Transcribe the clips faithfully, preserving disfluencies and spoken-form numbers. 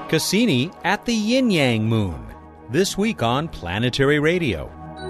Cassini at the Yin Yang Moon, this week on Planetary Radio.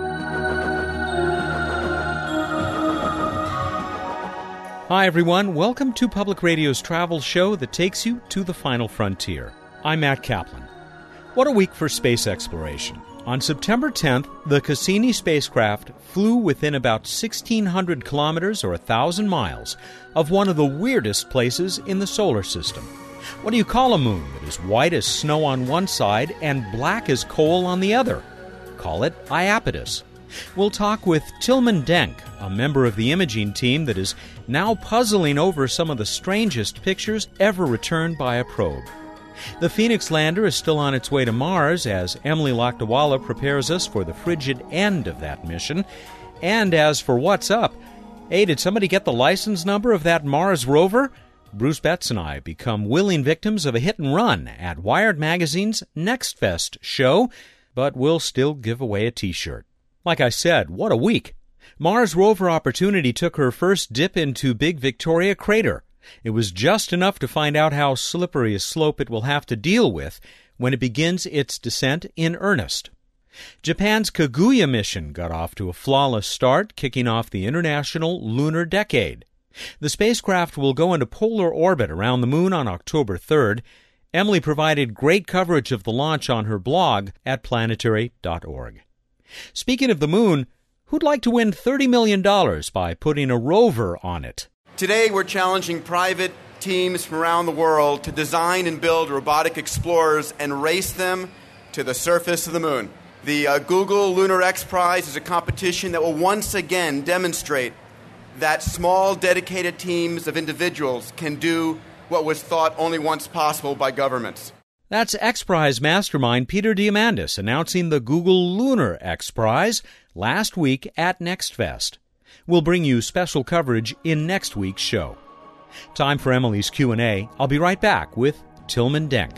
Hi everyone, welcome to Public Radio's travel show that takes you to the final frontier. I'm Matt Kaplan. What a week for space exploration. On September tenth, the Cassini spacecraft flew within about sixteen hundred kilometers or one thousand miles of one of the weirdest places in the solar system. What do you call a moon that is white as snow on one side and black as coal on the other? Call it Iapetus. We'll talk with Tilman Denk, a member of the imaging team that is now puzzling over some of the strangest pictures ever returned by a probe. The Phoenix lander is still on its way to Mars as Emily Lakdawalla prepares us for the frigid end of that mission. And as for what's up, hey, did somebody get the license number of that Mars rover? Bruce Betts and I become willing victims of a hit and run at Wired Magazine's Next Fest show, but we'll still give away a t-shirt. Like I said, what a week. Mars rover Opportunity took her first dip into Big Victoria Crater. It was just enough to find out how slippery a slope it will have to deal with when it begins its descent in earnest. Japan's Kaguya mission got off to a flawless start, kicking off the International Lunar Decade. The spacecraft will go into polar orbit around the moon on October third. Emily provided great coverage of the launch on her blog at planetary dot org. Speaking of the moon, who'd like to win thirty million dollars by putting a rover on it? Today we're challenging private teams from around the world to design and build robotic explorers and race them to the surface of the moon. The uh, Google Lunar X Prize is a competition that will once again demonstrate that small, dedicated teams of individuals can do what was thought only once possible by governments. That's X Prize mastermind Peter Diamandis announcing the Google Lunar X Prize last week at Next Fest. We'll bring you special coverage in next week's show. Time for Emily's Q and A. I'll be right back with Tilman Denk.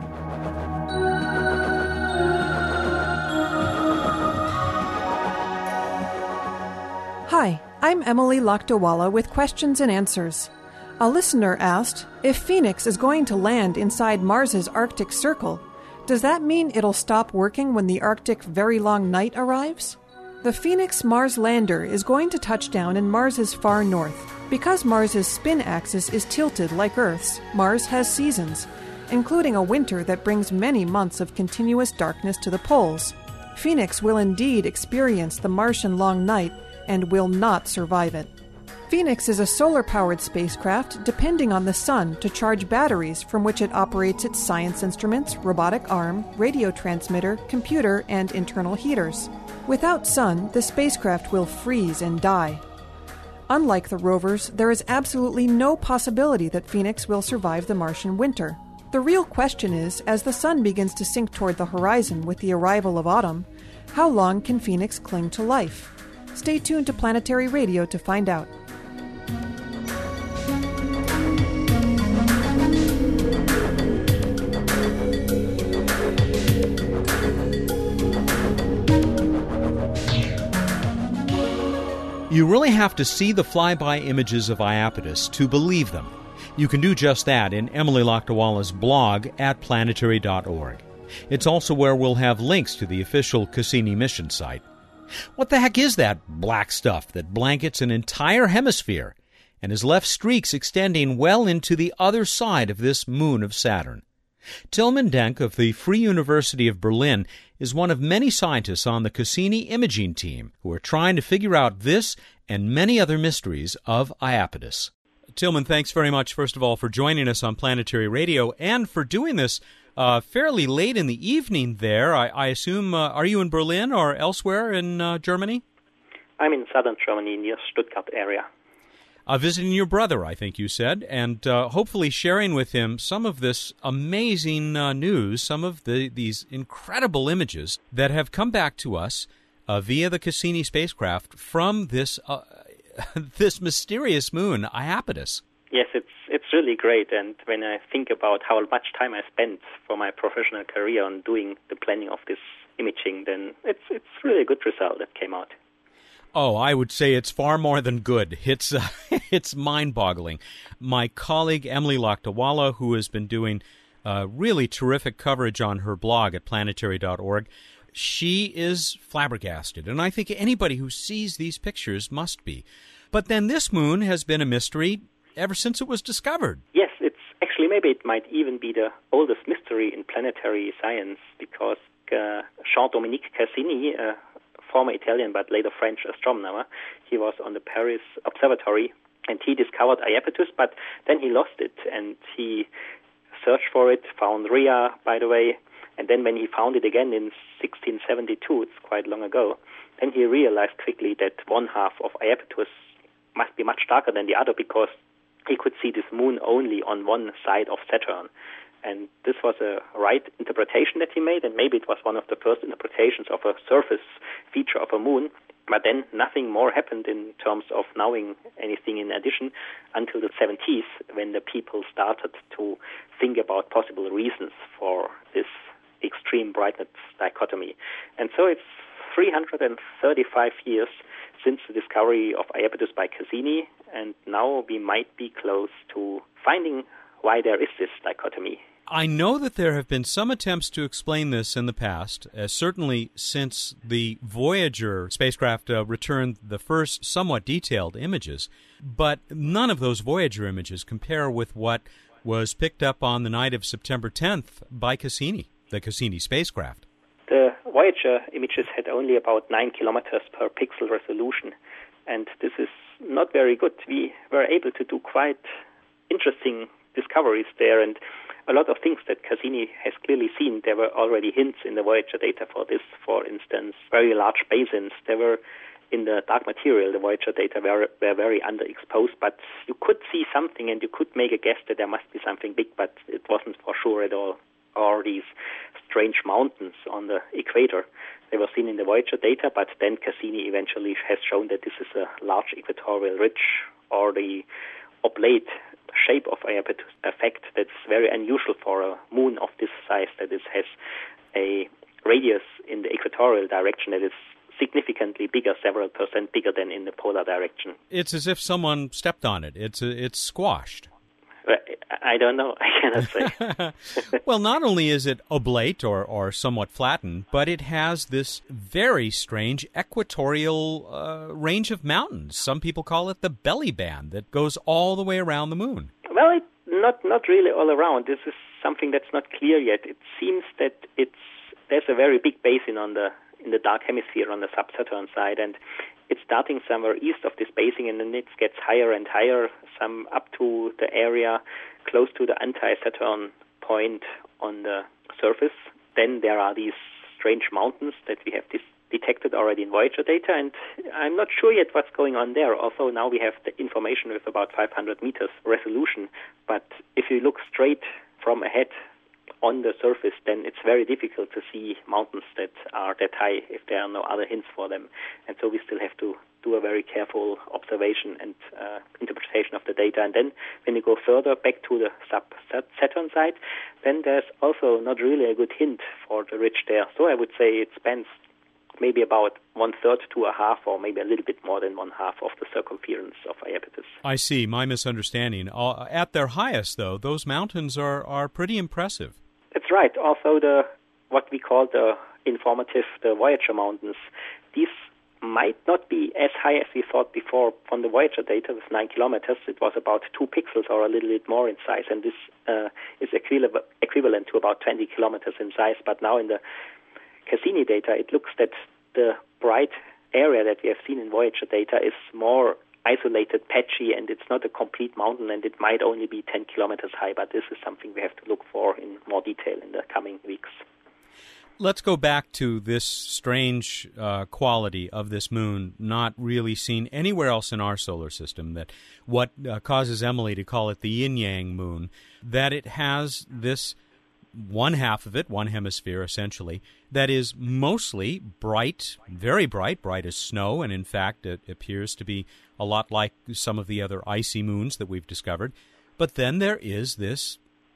Hi, I'm Emily Lakdawalla with questions and answers. A listener asked, if Phoenix is going to land inside Mars's Arctic Circle, does that mean it'll stop working when the Arctic Very Long Night arrives? The Phoenix Mars lander is going to touch down in Mars's far north. Because Mars's spin axis is tilted like Earth's, Mars has seasons, including a winter that brings many months of continuous darkness to the poles. Phoenix will indeed experience the Martian long night and will not survive it. Phoenix is a solar-powered spacecraft depending on the sun to charge batteries from which it operates its science instruments, robotic arm, radio transmitter, computer, and internal heaters. Without sun, the spacecraft will freeze and die. Unlike the rovers, there is absolutely no possibility that Phoenix will survive the Martian winter. The real question is, as the sun begins to sink toward the horizon with the arrival of autumn, how long can Phoenix cling to life? Stay tuned to Planetary Radio to find out. You really have to see the flyby images of Iapetus to believe them. You can do just that in Emily Lakdawalla's blog at planetary dot org. It's also where we'll have links to the official Cassini mission site. What the heck is that black stuff that blankets an entire hemisphere and has left streaks extending well into the other side of this moon of Saturn? Tilman Denk of the Free University of Berlin is one of many scientists on the Cassini imaging team who are trying to figure out this and many other mysteries of Iapetus. Tilman, thanks very much, first of all, for joining us on Planetary Radio and for doing this uh, fairly late in the evening there. I, I assume, uh, are you in Berlin or elsewhere in uh, Germany? I'm in southern Germany, near Stuttgart area. Uh, visiting your brother, I think you said, and uh, hopefully sharing with him some of this amazing uh, news, some of the these incredible images that have come back to us uh, via the Cassini spacecraft from this uh, this mysterious moon, Iapetus. Yes, it's it's really great, and when I think about how much time I spent for my professional career on doing the planning of this imaging, then it's it's really a good result that came out. Oh, I would say it's far more than good. It's uh, it's mind-boggling. My colleague Emily Lakdawalla, who has been doing uh, really terrific coverage on her blog at planetary dot org. She is flabbergasted, and I think anybody who sees these pictures must be. But then this moon has been a mystery ever since it was discovered. Yes, it's actually, maybe it might even be the oldest mystery in planetary science, because uh, Jean-Dominique Cassini, a former Italian but later French astronomer, he was on the Paris Observatory, and he discovered Iapetus, but then he lost it, and he searched for it, found Rhea, by the way, and then when he found it again in sixteen seventy-two, it's quite long ago, then he realized quickly that one half of Iapetus must be much darker than the other, because he could see this moon only on one side of Saturn. And this was a right interpretation that he made, and maybe it was one of the first interpretations of a surface feature of a moon. But then nothing more happened in terms of knowing anything in addition until the seventies, when the people started to think about possible reasons for this extreme brightness dichotomy. And so it's three hundred thirty-five years since the discovery of Iapetus by Cassini, and now we might be close to finding why there is this dichotomy. I know that there have been some attempts to explain this in the past, uh, certainly since the Voyager spacecraft uh, returned the first somewhat detailed images, but none of those Voyager images compare with what was picked up on the night of September tenth by Cassini, the Cassini spacecraft. The Voyager images had only about nine kilometers per pixel resolution, and this is not very good. We were able to do quite interesting discoveries there, and a lot of things that Cassini has clearly seen. There were already hints in the Voyager data for this. For instance, very large basins. There were in the dark material, the Voyager data were, were very underexposed, but you could see something and you could make a guess that there must be something big, but it wasn't for sure at all. Or these strange mountains on the equator. They were seen in the Voyager data, but then Cassini eventually has shown that this is a large equatorial ridge, or the oblate shape of Iapetus effect that's very unusual for a moon of this size, that it has a radius in the equatorial direction that is significantly bigger, several percent bigger than in the polar direction. It's as if someone stepped on it. It's it's squashed. I don't know. I cannot say. Well, not only is it oblate or, or somewhat flattened, but it has this very strange equatorial uh, range of mountains. Some people call it the belly band that goes all the way around the moon. Well, it, not not really all around. This is something that's not clear yet. It seems that it's there's a very big basin on the in the dark hemisphere on the sub-Saturn side, and it's starting somewhere east of this basin, and then it gets higher and higher, some up to the area close to the anti-Saturn point on the surface. Then there are these strange mountains that we have dis- detected already in Voyager data, and I'm not sure yet what's going on there. Also, now we have the information with about five hundred meters resolution, but if you look straight from ahead on the surface, then it's very difficult to see mountains that are that high if there are no other hints for them. And so we still have to do a very careful observation and uh, interpretation of the data. And then when you go further back to the sub-Saturn side, then there's also not really a good hint for the ridge there. So I would say it spans maybe about one-third to a half, or maybe a little bit more than one-half of the circumference of Iapetus. I see. My misunderstanding. Uh, at their highest, though, those mountains are, are pretty impressive. That's right. Also, the what we call the informative, the Voyager mountains, these might not be as high as we thought before. From the Voyager data, with nine kilometers, it was about two pixels or a little bit more in size, and this uh, is equivalent, equivalent to about twenty kilometers in size. But now in the Cassini data, it looks that the bright area that we have seen in Voyager data is more isolated, patchy, and it's not a complete mountain, and it might only be ten kilometers high, but this is something we have to look for in more detail in the coming weeks. Let's go back to this strange uh, quality of this moon, not really seen anywhere else in our solar system, that what uh, causes Emily to call it the yin-yang moon, that it has this one half of it, one hemisphere essentially, that is mostly bright, very bright, bright as snow, and in fact it appears to be a lot like some of the other icy moons that we've discovered. But then there is this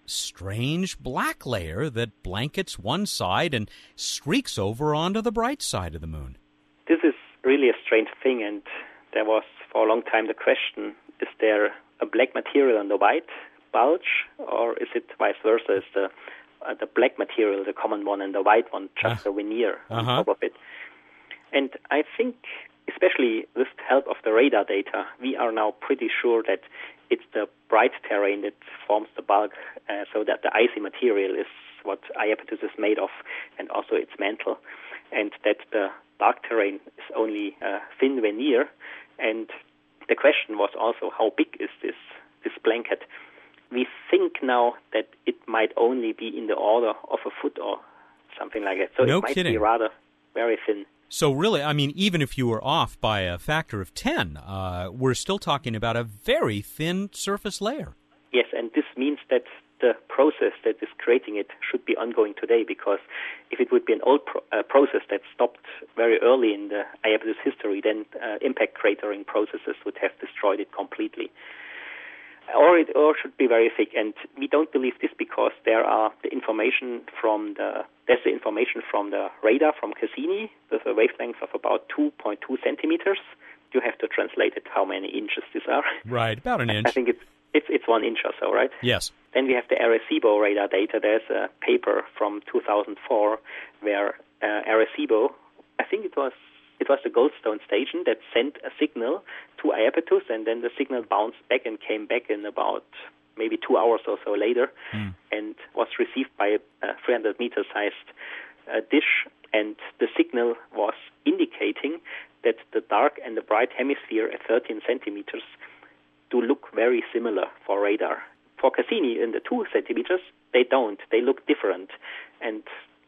strange black layer that blankets one side and streaks over onto the bright side of the moon. This is really a strange thing, and there was for a long time the question, is there a black material on the white? bulge, or is it vice versa? Is the uh, the black material the common one and the white one just uh, a veneer uh-huh. on top of it? And I think, especially with the help of the radar data, we are now pretty sure that it's the bright terrain that forms the bulk, uh, so that the icy material is what Iapetus is made of, and also its mantle, and that the dark terrain is only a thin veneer. And the question was also, how big is this this blanket? We think now that it might only be in the order of a foot or something like that. So no it might kidding. be rather very thin. So really, I mean, even if you were off by a factor of ten, uh, we're still talking about a very thin surface layer. Yes, and this means that the process that is creating it should be ongoing today, because if it would be an old pro- uh, process that stopped very early in the Iapetus history, then uh, impact cratering processes would have destroyed it completely. Or it or should be very thick, and we don't believe this because there are the information from the there's the information from the radar from Cassini with a wavelength of about two point two centimeters. You have to translate it how many inches these are. Right, about an inch. I think it's it's it's one inch or so, right? Yes. Then we have the Arecibo radar data. There's a paper from two thousand four where uh, Arecibo, I think it was. It was the Goldstone station that sent a signal to Iapetus, and then the signal bounced back and came back in about maybe two hours or so later, mm. and was received by a three hundred meter sized uh, dish. And the signal was indicating that the dark and the bright hemisphere at thirteen centimeters do look very similar for radar. For Cassini, in the two centimeters, they don't. They look different. And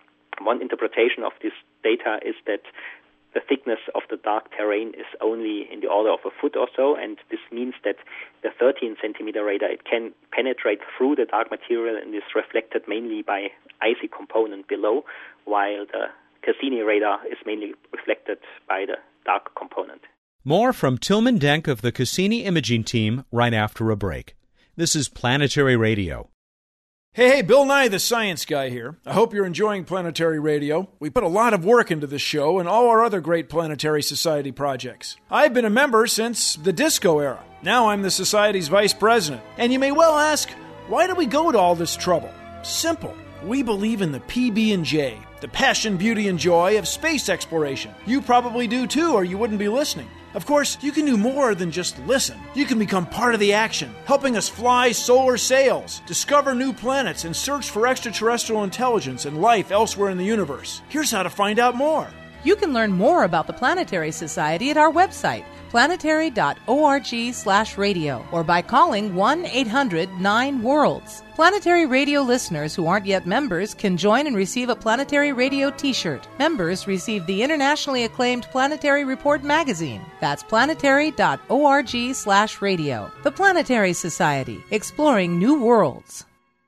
one interpretation of this data is that the thickness of the dark terrain is only in the order of a foot or so, and this means that the thirteen centimeter radar, it can penetrate through the dark material and is reflected mainly by icy component below, while the Cassini radar is mainly reflected by the dark component. More from Tilman Denk of the Cassini imaging team right after a break. This is Planetary Radio. Hey, hey, Bill Nye, the science guy here. I hope you're enjoying Planetary Radio. We put a lot of work into this show and all our other great Planetary Society projects. I've been a member since the disco era. Now I'm the Society's vice president. And you may well ask, why do we go to all this trouble? Simple. We believe in the P B and J, the passion, beauty, and joy of space exploration. You probably do too, or you wouldn't be listening. Of course, you can do more than just listen. You can become part of the action, helping us fly solar sails, discover new planets, and search for extraterrestrial intelligence and life elsewhere in the universe. Here's how to find out more. You can learn more about the Planetary Society at our website, planetary dot org slash radio, or by calling one eight hundred nine worlds. Planetary Radio listeners who aren't yet members can join and receive a Planetary Radio t-shirt. Members receive the internationally acclaimed Planetary Report magazine. That's planetary dot org slash radio. The Planetary Society, exploring new worlds.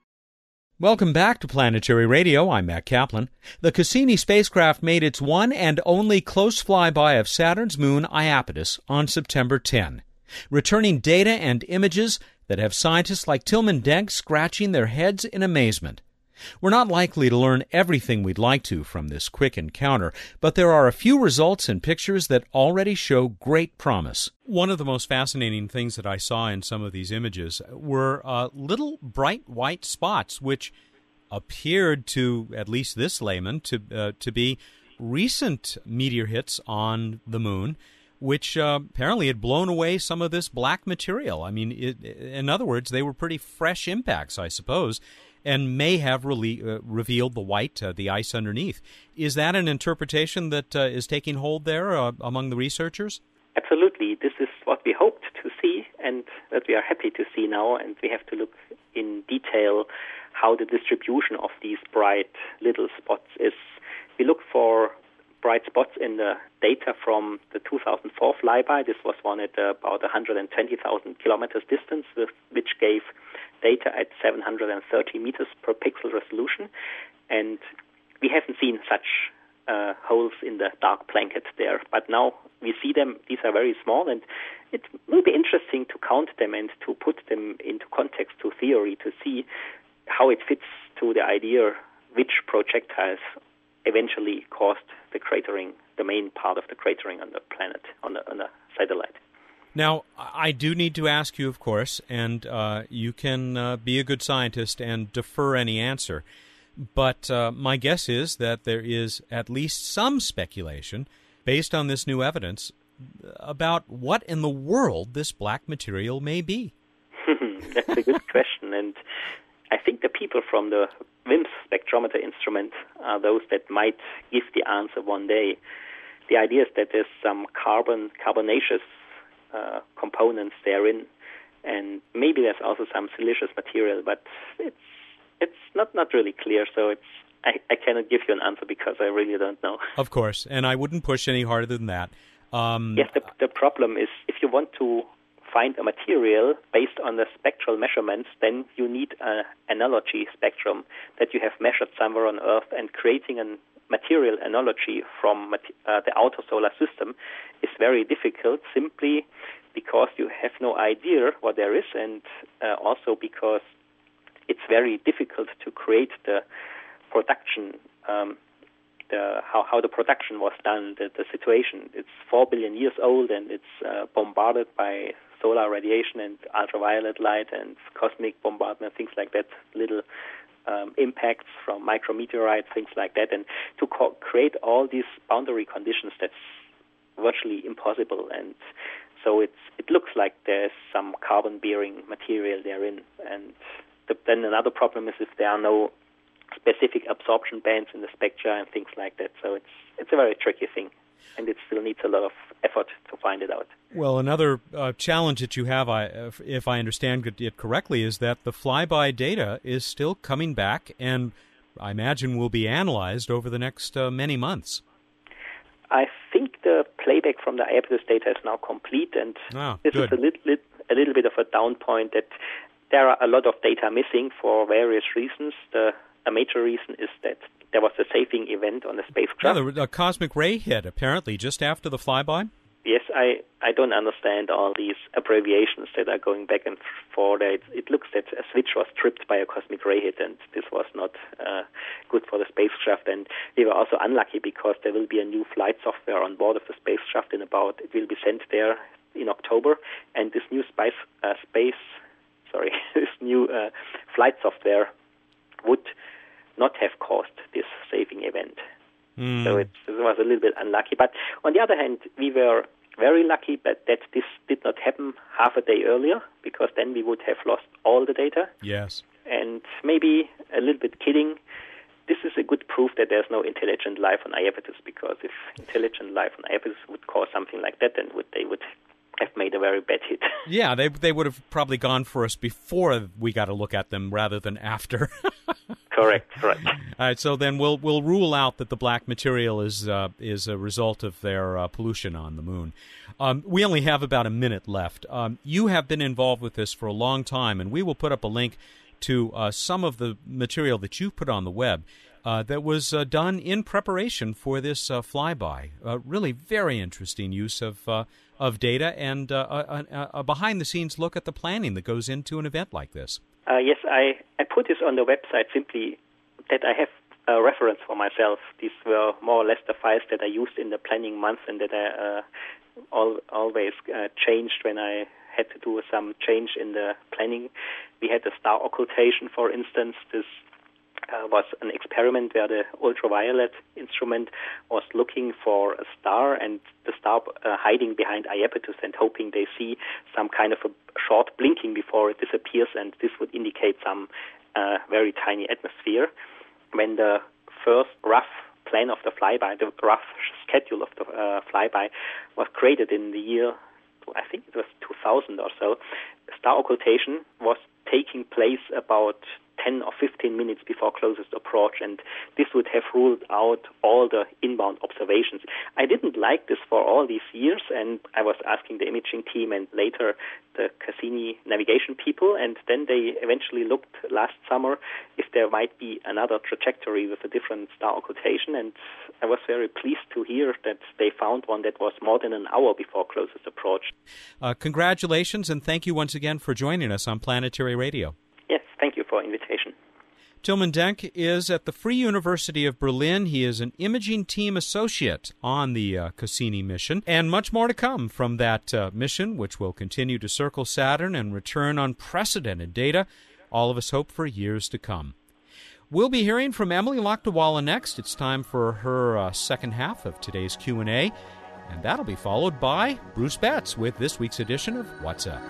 Welcome back to Planetary Radio. I'm Matt Kaplan. The Cassini spacecraft made its one and only close flyby of Saturn's moon Iapetus on September tenth, returning data and images that have scientists like Tilman Denk scratching their heads in amazement. We're not likely to learn everything we'd like to from this quick encounter, but there are a few results and pictures that already show great promise. One of the most fascinating things that I saw in some of these images were uh, little bright white spots, which appeared to, at least this layman, to uh, to be recent meteor hits on the moon, which uh, apparently had blown away some of this black material. I mean, it, in other words, they were pretty fresh impacts, I suppose, and may have rele- uh, revealed the white, uh, the ice underneath. Is that an interpretation that uh, is taking hold there uh, among the researchers? Absolutely. This is what we hoped to see and that we are happy to see now, and we have to look in detail how the distribution of these bright little spots is. We look for bright spots in the data from the two thousand four flyby. This was one at uh, about one hundred twenty thousand kilometers distance, with, which gave data at seven hundred thirty meters per pixel resolution. And we haven't seen such uh, holes in the dark blanket there. But now we see them. These are very small, and it will be interesting to count them and to put them into context to theory to see how it fits to the idea which projectiles eventually caused the cratering, the main part of the cratering on the planet, on the, on the satellite. Now, I do need to ask you, of course, and uh, you can uh, be a good scientist and defer any answer, but uh, my guess is that there is at least some speculation based on this new evidence about what in the world this black material may be. That's a good question, and I think the people from the WIMPS spectrometer instrument are those that might give the answer one day. The idea is that there's some carbon, carbonaceous uh, components therein, and maybe there's also some siliceous material, but it's it's not, not really clear, so it's I, I cannot give you an answer because I really don't know. Of course, and I wouldn't push any harder than that. Um, yes, the, the problem is if you want to find a material based on the spectral measurements, then you need an analogy spectrum that you have measured somewhere on Earth, and creating a material analogy from uh, the outer solar system is very difficult, simply because you have no idea what there is, and uh, also because it's very difficult to create the production, um, the how, how the production was done, the, the situation. It's four billion years old, and it's uh, bombarded by solar radiation and ultraviolet light and cosmic bombardment, things like that, little um, impacts from micrometeorites, things like that. And to co- create all these boundary conditions, that's virtually impossible. And so it's, it looks like there's some carbon-bearing material therein. And the, then another problem is if there are no specific absorption bands in the spectra and things like that. So it's it's a very tricky thing, and it still needs a lot of effort to find it out. Well, another uh, challenge that you have, I, if I understand it correctly, is that the flyby data is still coming back, and I imagine will be analyzed over the next uh, many months. I think the playback from the Iapetus data is now complete, and oh, this good. is a little, a little bit of a down point that there are a lot of data missing for various reasons. The A major reason is that there was a saving event on the spacecraft. Yeah, the cosmic ray hit, apparently, just after the flyby? Yes, I, I don't understand all these abbreviations that are going back and forth. It, it looks that a switch was tripped by a cosmic ray hit, and this was not uh, good for the spacecraft. And we were also unlucky because there will be a new flight software on board of the spacecraft in about, it will be sent there in October, and this new spice, uh, space, sorry, this new uh, flight software would not have caused this saving event. Mm. So it, it was a little bit unlucky. But on the other hand, we were very lucky but that this did not happen half a day earlier, because then we would have lost all the data. Yes. And maybe a little bit kidding, this is a good proof that there's no intelligent life on Iapetus, because if intelligent life on Iapetus would cause something like that, then would they would have made a very bad hit. Yeah, they they would have probably gone for us before we got to look at them rather than after. Correct, correct. All right, so then we'll we'll rule out that the black material is uh, is a result of their uh, pollution on the moon. Um, we only have about a minute left. Um, you have been involved with this for a long time, and we will put up a link to uh, some of the material that you put on the web uh, that was uh, done in preparation for this uh, flyby. Uh, really very interesting use of uh, of data and uh, a, a, a behind-the-scenes look at the planning that goes into an event like this. Uh, yes, I, I put this on the website simply that I have a reference for myself. These were more or less the files that I used in the planning month, and that I uh, all, always uh, changed when I had to do some change in the planning. We had the star occultation, for instance. This uh, was an experiment where the ultraviolet instrument was looking for a star, and the star uh, hiding behind Iapetus and hoping they see some kind of a short blinking before it disappears, and this would indicate some uh, very tiny atmosphere. When the first rough plan of the flyby, the rough schedule of the uh, flyby was created in the year, I think it was two thousand or so, star occultation was taking place about ten or fifteen minutes before closest approach, and this would have ruled out all the inbound observations. I didn't like this for all these years, and I was asking the imaging team and later the Cassini navigation people, and then they eventually looked last summer if there might be another trajectory with a different star occultation, and I was very pleased to hear that they found one that was more than an hour before closest approach. Uh, congratulations, and thank you once again for joining us on Planetary Radio. Yes, thank you for invitation. Tilman Denk is at the Free University of Berlin. He is an imaging team associate on the uh, Cassini mission, and much more to come from that uh, mission, which will continue to circle Saturn and return unprecedented data, all of us hope, for years to come. We'll be hearing from Emily Lakdawalla next. It's time for her uh, second half of today's Q and A, and that'll be followed by Bruce Betts with this week's edition of What's Up.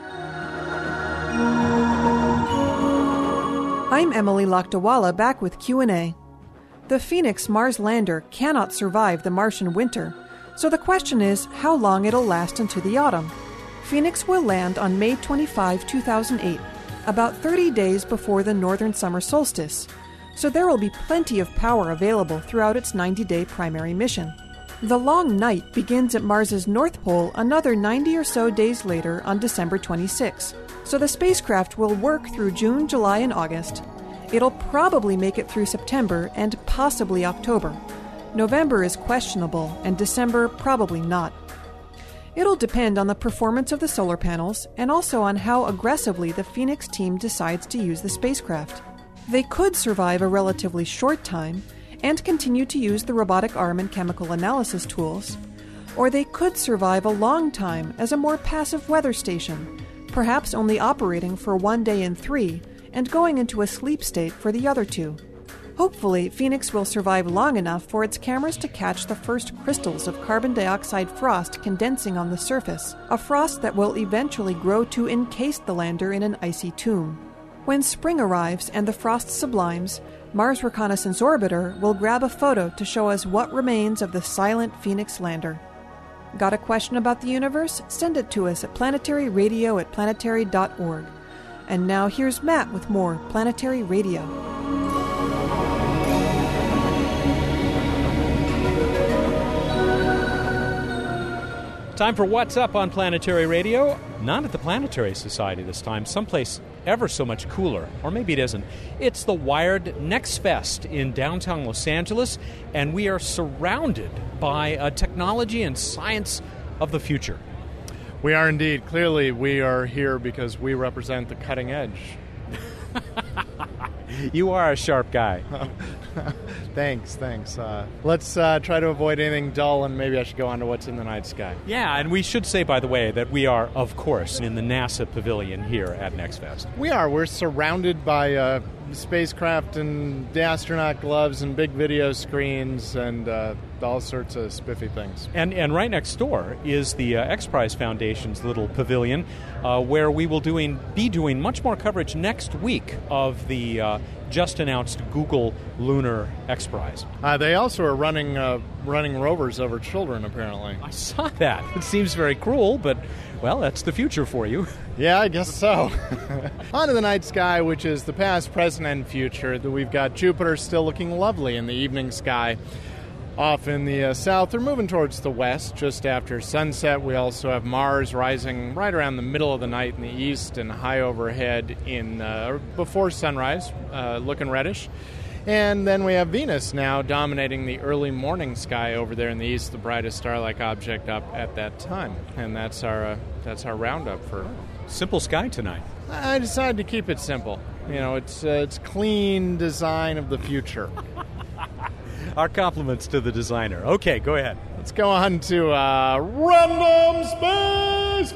I'm Emily Lakdawalla, back with Q and A. The Phoenix Mars lander cannot survive the Martian winter, so the question is how long it'll last into the autumn. Phoenix will land on May twenty-fifth, two thousand eight, about thirty days before the northern summer solstice, so there will be plenty of power available throughout its ninety-day primary mission. The long night begins at Mars's North Pole another ninety or so days later on December twenty-sixth. So the spacecraft will work through June, July, and August. It'll probably make it through September and possibly October. November is questionable, and December probably not. It'll depend on the performance of the solar panels and also on how aggressively the Phoenix team decides to use the spacecraft. They could survive a relatively short time and continue to use the robotic arm and chemical analysis tools, or they could survive a long time as a more passive weather station, perhaps only operating for one day in three and going into a sleep state for the other two. Hopefully, Phoenix will survive long enough for its cameras to catch the first crystals of carbon dioxide frost condensing on the surface, a frost that will eventually grow to encase the lander in an icy tomb. When spring arrives and the frost sublimes, Mars Reconnaissance Orbiter will grab a photo to show us what remains of the silent Phoenix lander. Got a question about the universe? Send it to us at planetary radio at planetary dot org. And now here's Matt with more Planetary Radio. Time for What's Up on Planetary Radio. Not at the Planetary Society this time, someplace ever so much cooler, or maybe it isn't. It's the Wired Next Fest in downtown Los Angeles, and we are surrounded by uh, technology and science of the future. We are indeed. Clearly, we are here because we represent the cutting edge. You are a sharp guy. Thanks, thanks. Uh, let's uh, try to avoid anything dull, and maybe I should go on to what's in the night sky. Yeah, and we should say, by the way, that we are, of course, in the NASA pavilion here at NextFest. We are. We're surrounded by uh, spacecraft and the astronaut gloves and big video screens and uh, all sorts of spiffy things. And and right next door is the uh, X Prize Foundation's little pavilion, uh, where we will doing be doing much more coverage next week of the uh, just-announced Google Lunar X Prize. Uh, they also are running uh, running rovers over children, apparently. I saw that. It seems very cruel, but, well, that's the future for you. Yeah, I guess so. On to the night sky, which is the past, present, and future. We've got Jupiter still looking lovely in the evening sky. Off in the uh, south, they're moving towards the west just after sunset. We also have Mars rising right around the middle of the night in the east and high overhead in uh, before sunrise, uh, looking reddish. And then we have Venus now dominating the early morning sky over there in the east, the brightest star-like object up at that time. And that's our uh, that's our roundup for simple sky tonight. I decided to keep it simple. You know, it's uh, it's clean design of the future. Our compliments to the designer. Okay, go ahead. Let's go on to uh, Random Space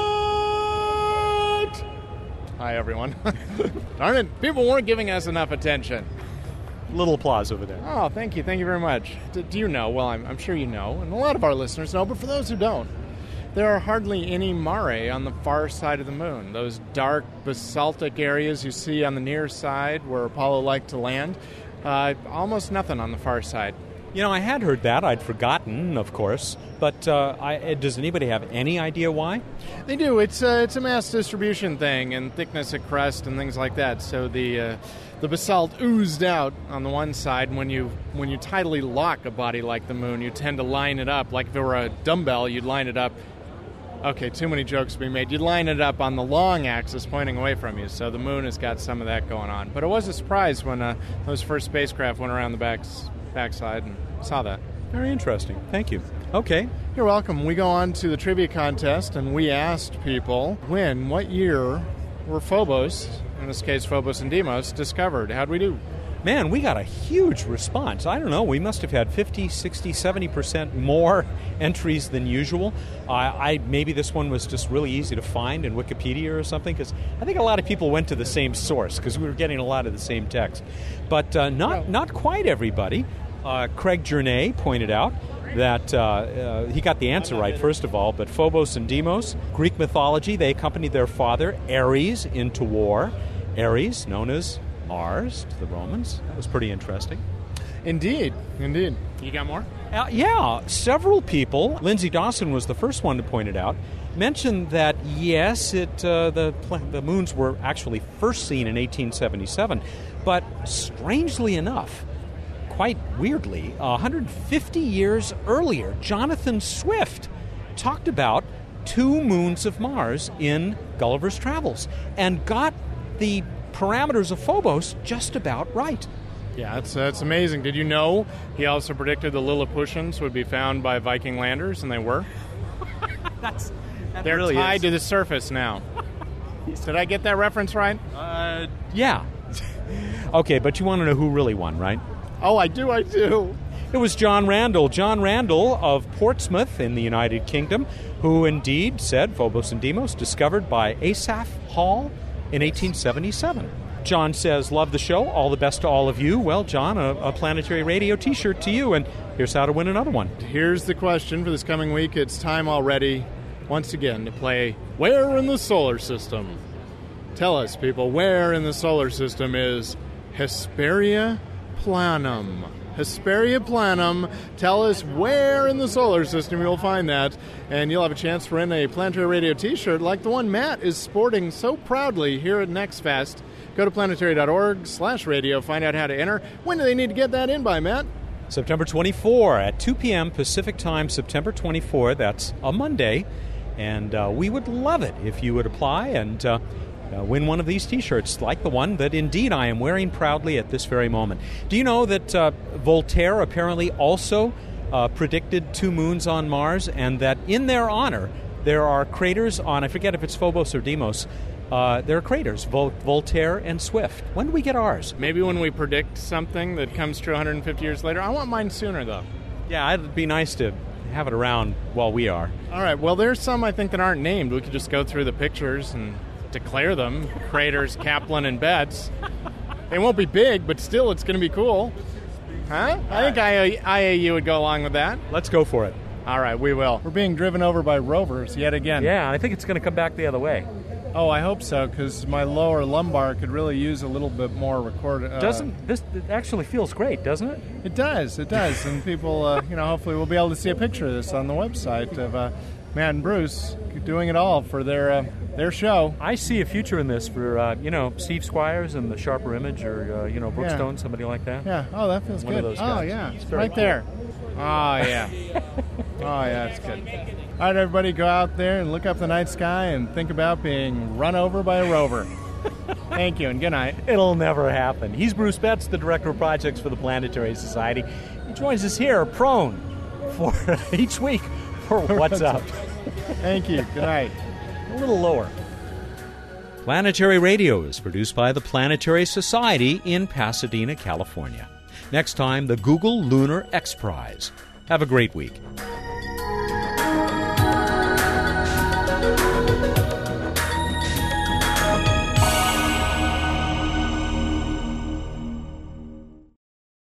Fact! Hi, everyone. Darn it, people weren't giving us enough attention. Little applause over there. Oh, thank you. Thank you very much. D- do you know? Well, I'm, I'm sure you know, and a lot of our listeners know, but for those who don't, there are hardly any mare on the far side of the moon. Those dark basaltic areas you see on the near side where Apollo liked to land, Uh, almost nothing on the far side. You know, I had heard that. I'd forgotten, of course. But uh, I, does anybody have any idea why? They do. It's uh, it's a mass distribution thing and thickness of crust and things like that. So the uh, the basalt oozed out on the one side. And when you when you tidally lock a body like the moon, you tend to line it up. Like if it were a dumbbell, you'd line it up. Okay, too many jokes to be made. You'd line it up on the long axis pointing away from you, so the moon has got some of that going on. But it was a surprise when uh, those first spacecraft went around the back backside and saw that. Very interesting. Thank you. Okay. You're welcome. We go on to the trivia contest, and we asked people when, what year were Phobos, in this case Phobos and Deimos, discovered? How'd we do? man, we got a huge response. I don't know, we must have had fifty, sixty, seventy percent more entries than usual. Uh, I maybe this one was just really easy to find in Wikipedia or something, because I think a lot of people went to the same source because we were getting a lot of the same text. But uh, not, not quite everybody. Uh, Craig Journay pointed out that uh, uh, he got the answer right, first of all, but Phobos and Deimos, Greek mythology, they accompanied their father, Ares, into war. Ares, known as Mars to the Romans. That was pretty interesting. Indeed, indeed. You got more? Uh, yeah, several people, Lindsay Dawson was the first one to point it out, mentioned that, yes, it uh, the, the moons were actually first seen in eighteen seventy-seven, but strangely enough, quite weirdly, uh, one hundred fifty years earlier, Jonathan Swift talked about two moons of Mars in Gulliver's Travels and got the parameters of Phobos just about right. Yeah, that's, that's amazing. Did you know he also predicted the Lilliputians would be found by Viking landers, and they were? That's that They're really tied is. to the surface now. Did I get that reference right? Uh, yeah. Okay, but you want to know who really won, right? Oh, I do, I do. It was John Randall. John Randall of Portsmouth in the United Kingdom, who indeed said Phobos and Deimos discovered by Asaph Hall in eighteen seventy-seven. John says, love the show. All the best to all of you. Well, John, a, a Planetary Radio t-shirt to you, and here's how to win another one. Here's the question for this coming week. It's time already, once again, to play Where in the Solar System? Tell us, people, where in the solar system is Hesperia Planum? Hesperia Planum. Tell us where in the solar system you'll find that, and you'll have a chance to win a Planetary Radio t-shirt like the one Matt is sporting so proudly here at NextFest. Go to planetary.org slash radio, find out how to enter. When do they need to get that in by, Matt? September twenty-fourth at two p.m. Pacific Time, September twenty-fourth. That's a Monday, and uh, we would love it if you would apply and uh, uh, win one of these t-shirts like the one that indeed I am wearing proudly at this very moment. Do you know that uh, Voltaire apparently also uh, predicted two moons on Mars, and that in their honor there are craters on, I forget if it's Phobos or Deimos, Uh, there are craters, Vol- Voltaire and Swift. When do we get ours? Maybe when we predict something that comes true one hundred fifty years later. I want mine sooner, though. Yeah, it'd be nice to have it around while we are. All right, well, there's some, I think, that aren't named. We could just go through the pictures and declare them. Craters, Kaplan, and Betts. They won't be big, but still, it's going to be cool. Huh? I think I A U would go along with that. Let's go for it. All right, we will. We're being driven over by rovers yet again. Yeah, I think it's going to come back the other way. Oh, I hope so, because my lower lumbar could really use a little bit more record. Uh, Doesn't this? It actually feels great, doesn't it? It does, it does, and people, uh, you know, hopefully we'll be able to see a picture of this on the website of uh, Matt and Bruce doing it all for their uh, their show. I see a future in this for uh, you know Steve Squires and the Sharper Image, or uh, you know Brookstone, Yeah. somebody like that. Yeah. Oh, that feels One good. of those oh, guys. yeah, It's very right cool. there. Oh, yeah. Oh, yeah, it's good. All right, everybody, go out there and look up the night sky and think about being run over by a rover. Thank you, and good night. It'll never happen. He's Bruce Betts, the Director of Projects for the Planetary Society. He joins us here, prone, for each week for What's Up. Thank you. Good night. A little lower. Planetary Radio is produced by the Planetary Society in Pasadena, California. Next time, the Google Lunar X Prize. Have a great week.